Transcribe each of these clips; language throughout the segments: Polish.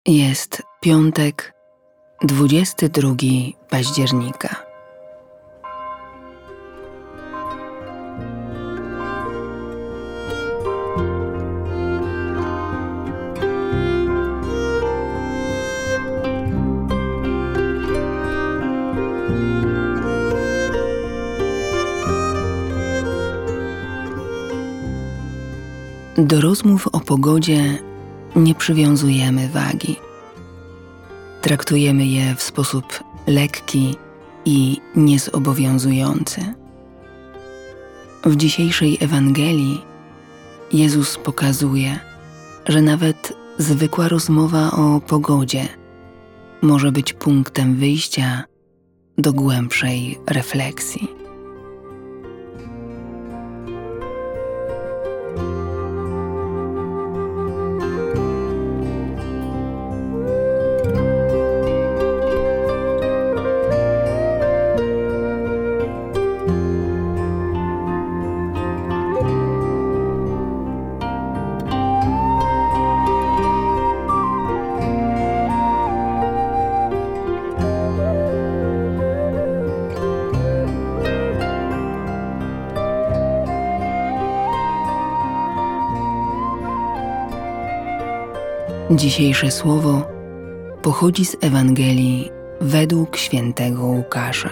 Jest piątek, 22 października. Do rozmów o pogodzie nie przywiązujemy wagi. Traktujemy je w sposób lekki i niezobowiązujący. W dzisiejszej Ewangelii Jezus pokazuje, że nawet zwykła rozmowa o pogodzie może być punktem wyjścia do głębszej refleksji. Dzisiejsze słowo pochodzi z Ewangelii według świętego Łukasza.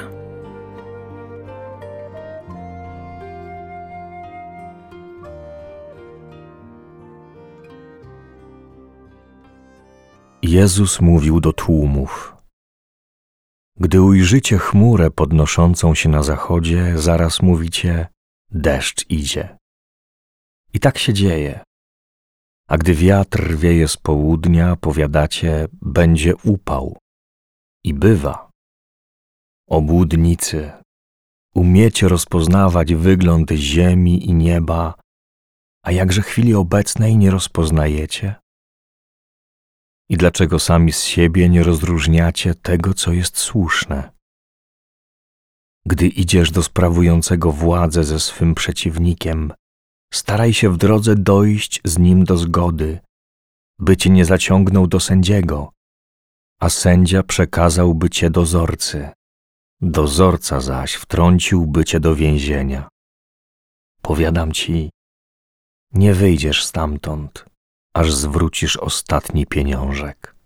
Jezus mówił do tłumów: Gdy ujrzycie chmurę podnoszącą się na zachodzie, zaraz mówicie: deszcz idzie. I tak się dzieje. A gdy wiatr wieje z południa, powiadacie: będzie upał. I bywa. Obłudnicy, umiecie rozpoznawać wygląd ziemi i nieba, a jakże chwili obecnej nie rozpoznajecie? I dlaczego sami z siebie nie rozróżniacie tego, co jest słuszne? Gdy idziesz do sprawującego władzę ze swym przeciwnikiem, staraj się w drodze dojść z nim do zgody, by cię nie zaciągnął do sędziego, a sędzia przekazałby cię dozorcy. Dozorca zaś wtrąciłby cię do więzienia. Powiadam ci, nie wyjdziesz stamtąd, aż zwrócisz ostatni pieniążek.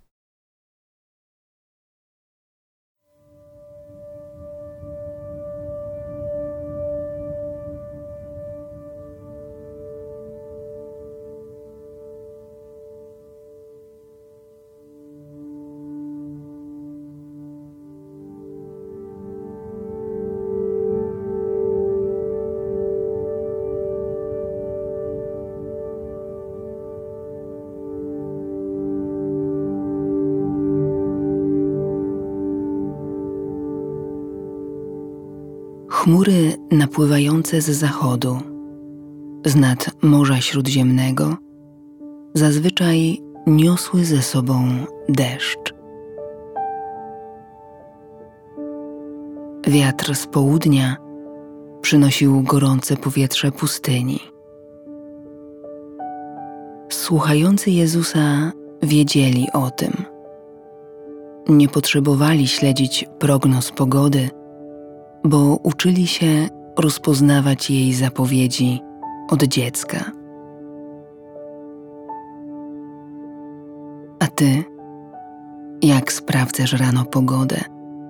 Chmury napływające z zachodu, z nad Morza Śródziemnego, zazwyczaj niosły ze sobą deszcz. Wiatr z południa przynosił gorące powietrze pustyni. Słuchający Jezusa wiedzieli o tym. Nie potrzebowali śledzić prognoz pogody, bo uczyli się rozpoznawać jej zapowiedzi od dziecka. A ty, jak sprawdzasz rano pogodę?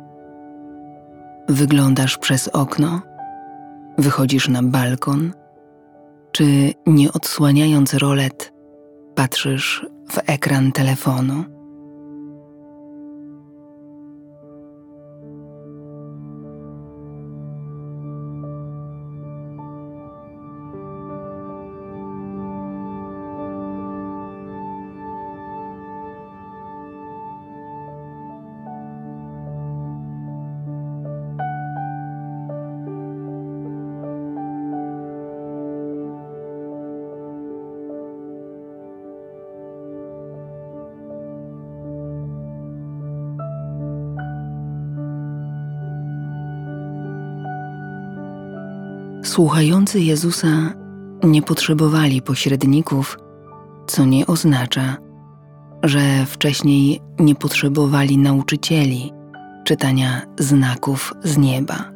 Wyglądasz przez okno? Wychodzisz na balkon? Czy nie odsłaniając rolet, patrzysz w ekran telefonu? Słuchający Jezusa nie potrzebowali pośredników, co nie oznacza, że wcześniej nie potrzebowali nauczycieli czytania znaków z nieba.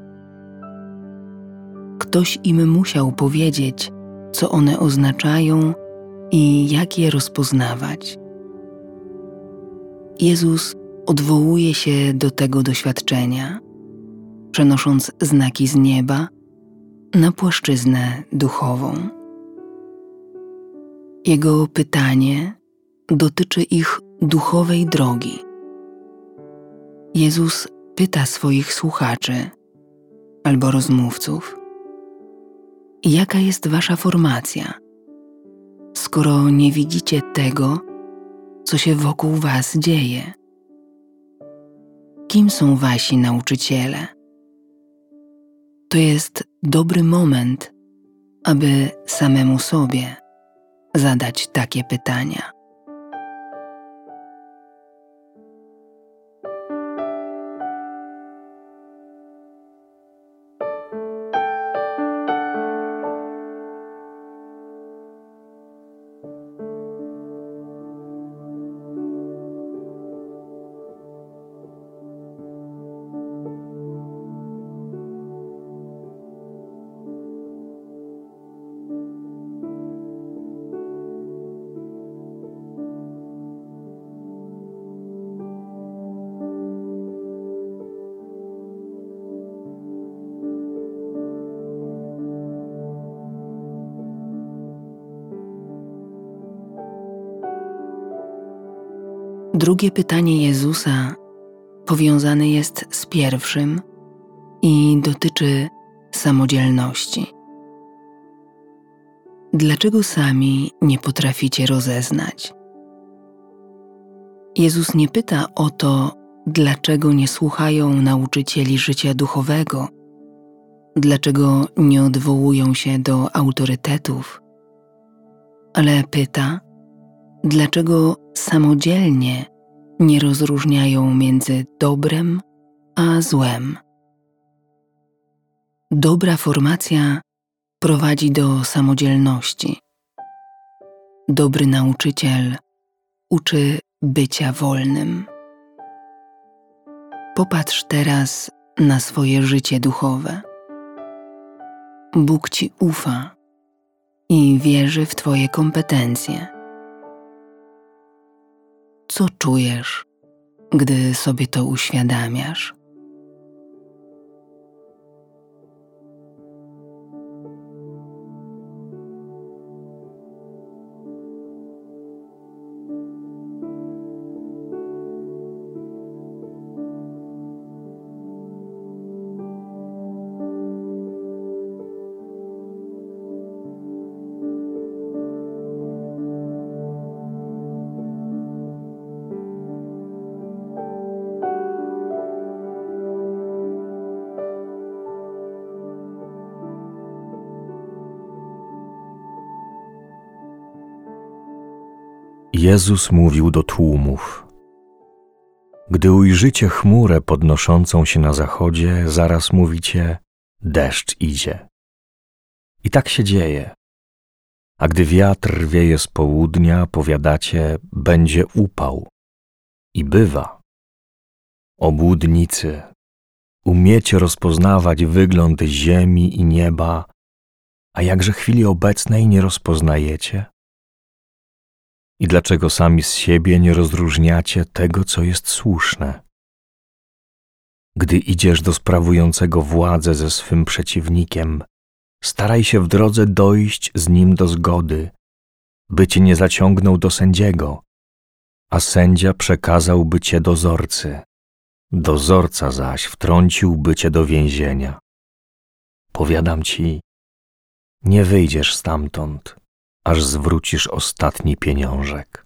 Ktoś im musiał powiedzieć, co one oznaczają i jak je rozpoznawać. Jezus odwołuje się do tego doświadczenia, przenosząc znaki z nieba na płaszczyznę duchową. Jego pytanie dotyczy ich duchowej drogi. Jezus pyta swoich słuchaczy albo rozmówców: jaka jest wasza formacja, skoro nie widzicie tego, co się wokół was dzieje? Kim są wasi nauczyciele? To jest dobry moment, aby samemu sobie zadać takie pytania. Drugie pytanie Jezusa powiązane jest z pierwszym i dotyczy samodzielności. Dlaczego sami nie potraficie rozeznać? Jezus nie pyta o to, dlaczego nie słuchają nauczycieli życia duchowego, dlaczego nie odwołują się do autorytetów, ale pyta, dlaczego samodzielnie nie rozróżniają między dobrem a złem. Dobra formacja prowadzi do samodzielności. Dobry nauczyciel uczy bycia wolnym. Popatrz teraz na swoje życie duchowe. Bóg ci ufa i wierzy w twoje kompetencje. Co czujesz, gdy sobie to uświadamiasz? Jezus mówił do tłumów: gdy ujrzycie chmurę podnoszącą się na zachodzie, zaraz mówicie: deszcz idzie. I tak się dzieje. A gdy wiatr wieje z południa, powiadacie: będzie upał. I bywa. Obłudnicy, umiecie rozpoznawać wygląd ziemi i nieba, a jakże chwili obecnej nie rozpoznajecie? I dlaczego sami z siebie nie rozróżniacie tego, co jest słuszne? Gdy idziesz do sprawującego władzę ze swym przeciwnikiem, staraj się w drodze dojść z nim do zgody, by cię nie zaciągnął do sędziego, a sędzia przekazałby cię dozorcy. Dozorca zaś wtrąciłby cię do więzienia. Powiadam ci, nie wyjdziesz stamtąd, aż zwrócisz ostatni pieniążek.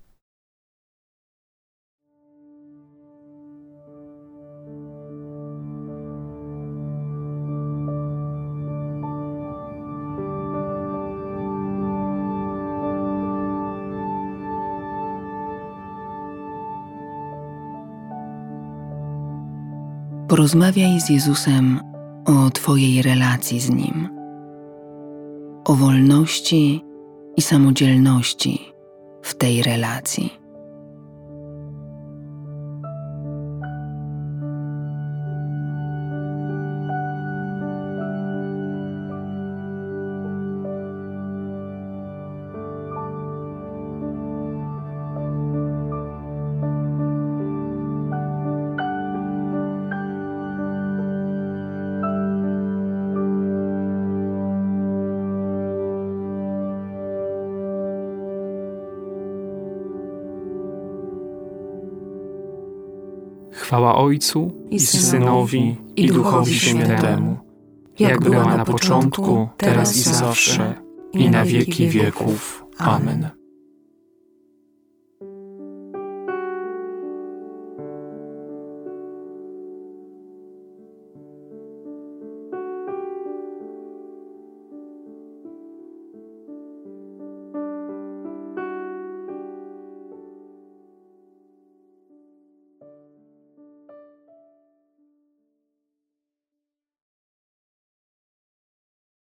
Porozmawiaj z Jezusem o twojej relacji z Nim, o wolności i samodzielności w tej relacji. Chwała Ojcu i Synowi, i Duchowi Świętemu, jak była na początku, teraz i zawsze, i na wieki wieków. Amen.